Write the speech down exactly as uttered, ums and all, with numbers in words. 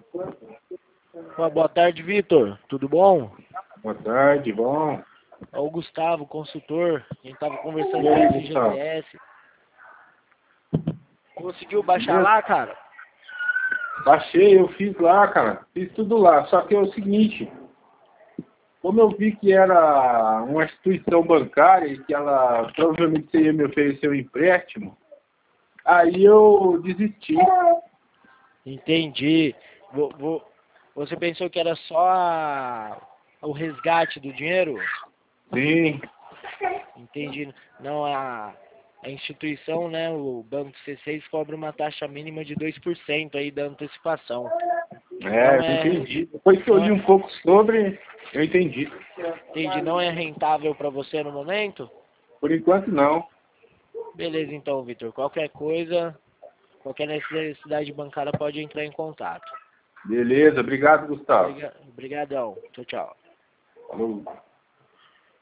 Pô, boa tarde, Vitor. Tudo bom? Boa tarde, bom. É o Gustavo, consultor. A gente tava conversando E aí, sobre o Gustavo? G P S. Conseguiu baixar Beleza? lá, cara? Baixei, eu fiz lá, cara. Fiz tudo lá. Só que é o seguinte, como eu vi que era uma instituição bancária e que ela provavelmente ia me oferecer um empréstimo, aí eu desisti. Entendi. Vo- vo- Você pensou que era só a- o resgate do dinheiro? Sim, Entendi. Não, a, a instituição, né, o Banco C seis cobra uma taxa mínima de dois por cento aí da antecipação. é, Não eu é, entendi. Depois que eu não li é, um pouco sobre, eu entendi. entendi, não é rentável para você no momento? Por enquanto, não. Beleza, então, Vitor. Qualquer coisa, qualquer necessidade bancária pode entrar em contato. Beleza, obrigado, Gustavo. Obriga- Obrigadão. Tchau, tchau. Falou.